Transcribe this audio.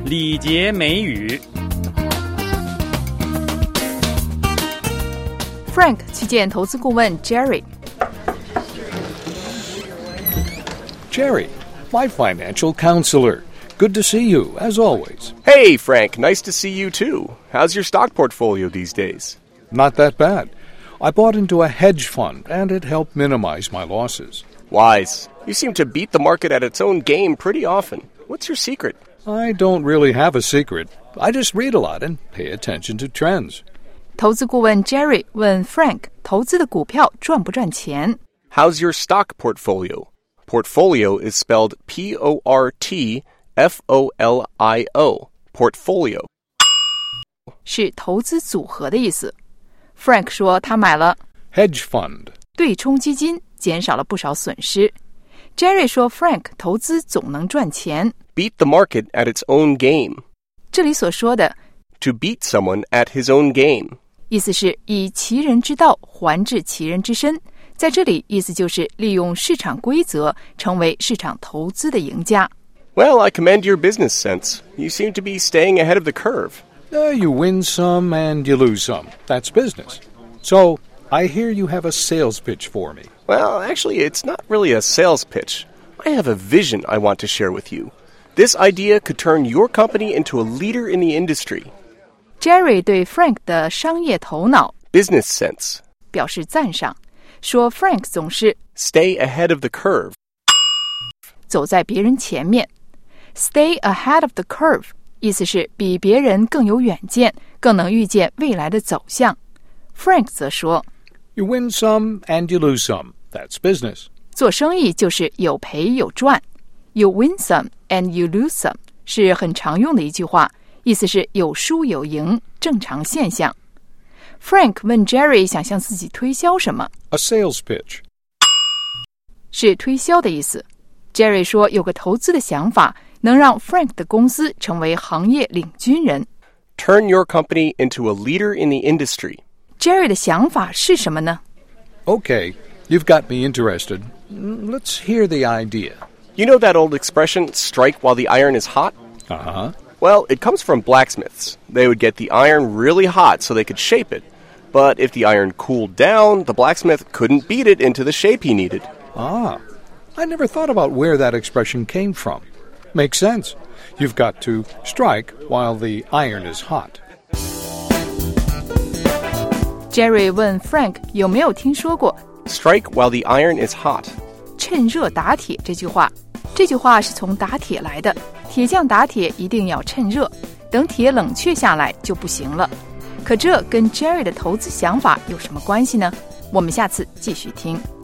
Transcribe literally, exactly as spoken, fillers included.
礼节美语。 Frank 去见投资顾问 Jerry。 Jerry, my financial counselor. Good to see you, as always. Hey, Frank. Nice to see you, too. How's your stock portfolio these days? Not that bad. I bought into a hedge fund, and it helped minimize my losses. Wise. You seem to beat the market at its own game pretty often. What's your secret? I don't really have a secret. I just read a lot and pay attention to trends. 投资顾问 Jerry 问 Frank 投资的股票赚不赚钱。 How's your stock portfolio? Portfolio is spelled P O R T F O L I O. Portfolio. 是投资组合的意思。 Frank 说他买了 Hedge fund. 对冲基金，减少了不少损失。 Jerry 说 Frank 投资总能赚钱。 Beat the market at its own game. 这里所说的 To beat someone at his own game. 意思是以其人之道还治其人之身，在这里意思就是利用市场规则成为市场投资的赢家。 Well, I commend your business sense. You seem to be staying ahead of the curve. Uh, you win some and you lose some. That's business. So, I hear you have a sales pitch for me. Well, actually, it's not really a sales pitch. I have a vision I want to share with you. This idea could turn your company into a leader in the industry. Jerry 对 Frank 的商业头脑 Business sense. 表示赞赏，说 Frank 总是 Stay ahead of the curve. 走在别人前面。 Stay ahead of the curve 意思是比别人更有远见，更能预见未来的走向。 Frank 则说 You win some and you lose some. That's business. 做生意就是有赔有赚。 You win some and you lose some 是很常用的一句话，意思是有输有赢，正常现象。 Frank 问 Jerry 想向自己推销什么， A sales pitch. 是推销的意思。 Jerry 说有个投资的想法，能让 Frank 的公司成为行业领军人。 Turn your company into a leader in the industry. Jerry 的想法是什么呢？ Okay, you've got me interested. Let's hear the idea. You know that old expression, strike while the iron is hot? Uh-huh. Well, it comes from blacksmiths. They would get the iron really hot so they could shape it. But if the iron cooled down, the blacksmith couldn't beat it into the shape he needed. Ah, I never thought about where that expression came from. Makes sense. You've got to strike while the iron is hot. Jerry 问 Frank 有没有听说过 Strike while the iron is hot. 趁热打铁这句话。这句话是从打铁来的，铁匠打铁一定要趁热，等铁冷却下来就不行了。可这跟 Jerry 的投资想法有什么关系呢？我们下次继续听。